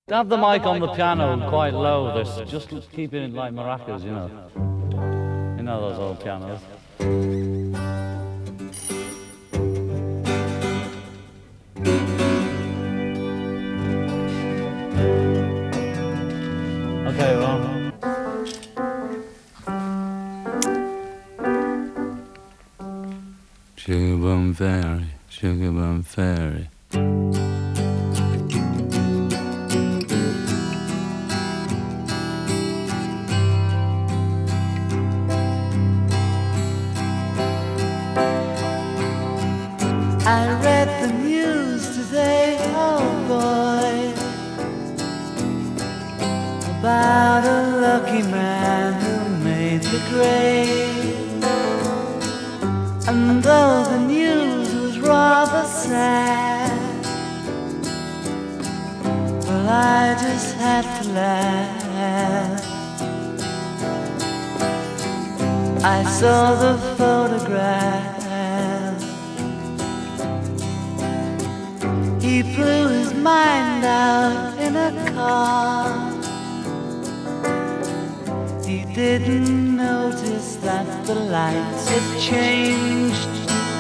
Have the mic on the piano quite low. There's just keep it like maracas, you know. You know those old pianos. Okay, well. Sugar Bum Fairy, Sugar Bum Fairy. I read the news today, oh boy, about a lucky man who made the grade. And though the news was rather sad, well, I just had to laugh. I saw the photograph. He blew his mind out in a car. He didn't notice that the lights had changed.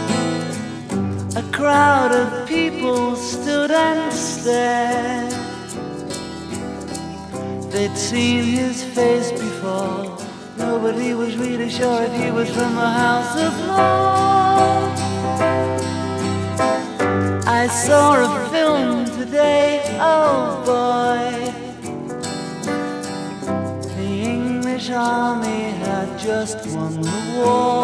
A crowd of people stood and stared. They'd seen his face before. Nobody was really sure if he was from the House of Lords. I saw a film today, oh boy. The English army had just won the war.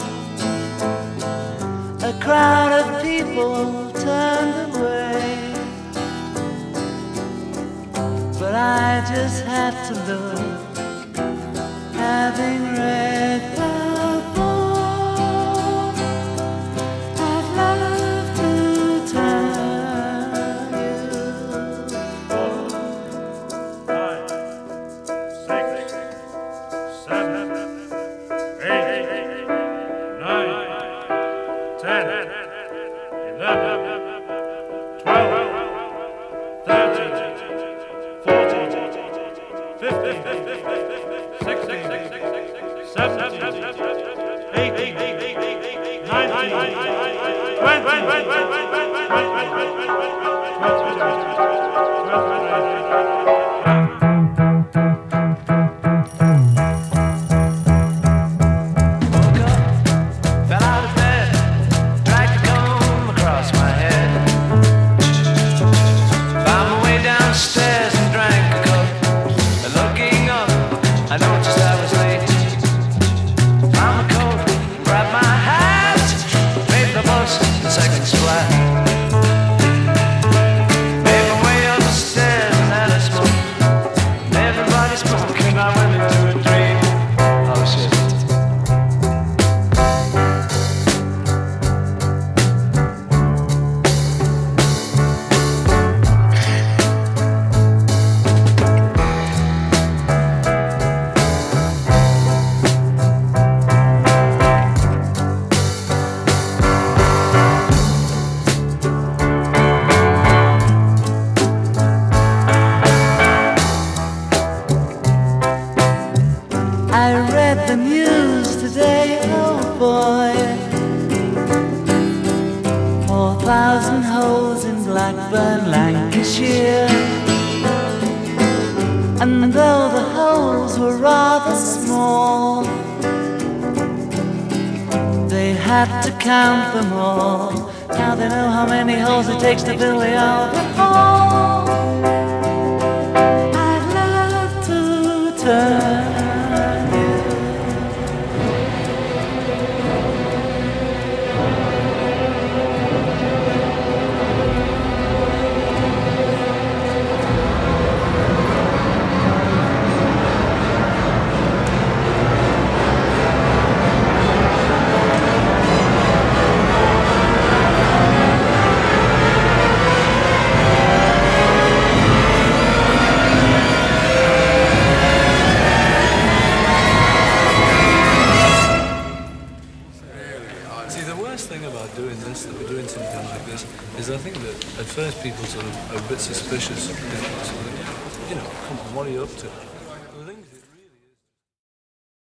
A crowd of people turned away, but I just had to look, having read the book. I'd love to tell you. 5, 6, 7, 8, 9, 10, 11, 12, 13, 14, 15, 16, 17, 18, 19, 4,000 holes in Blackburn, Lancashire. And though the holes were rather small, they had to count them all. Now they know how many holes it takes to fill the Albert Hall. I'd love to turn You know, come on, what are you up to?